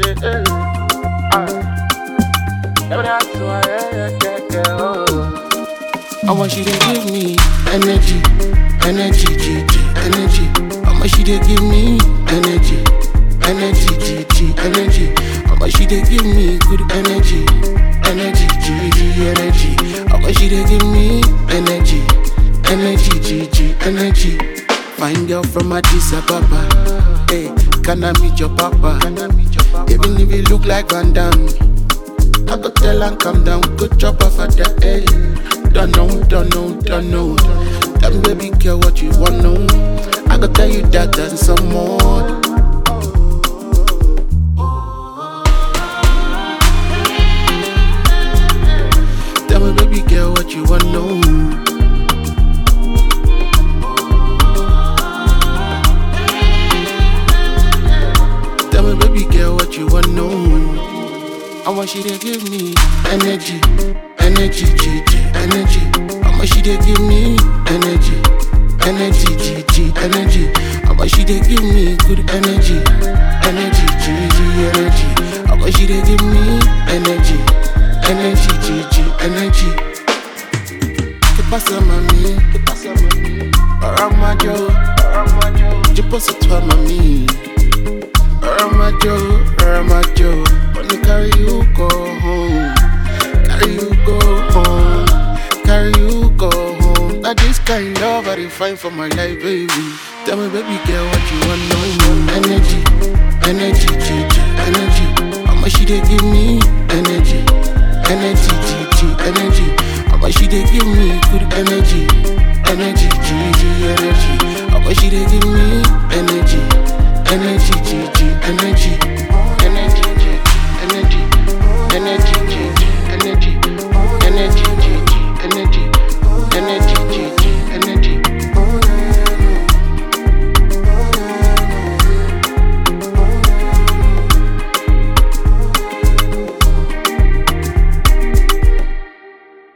I want you to give me energy, energy, energy. I want you to give me energy, energy, energy. I want you to give me good energy, energy, energy. I want you to give me energy, energy, energy. Fine girl from Addis Ababa, hey, can I meet your papa? Even if you look like Van Damme, I go tell and calm down, go chop off at the hey. Don't know. Tell me baby girl what you want know. I go tell you that and some more. Tell me baby girl what you want know. Tell me baby girl what you want know. I want you to give me energy, energy, energy. I want you to give me energy, energy, energy. I want you to give me good energy, energy, energy. I want you to give me energy, energy, energy. ¿Qué pasa mami? Aramajo, yo paso tu mami. Aramajo. Wanna carry you go home, carry you go home, carry you go home. That this kind of very fine for my life, baby. Tell me, baby girl, what you want know? Energy, energy, energy. How much you they give me? Energy, energy, energy. How much you they give me? Good energy, energy, energy. How much you they give me? Energy, energy, energy.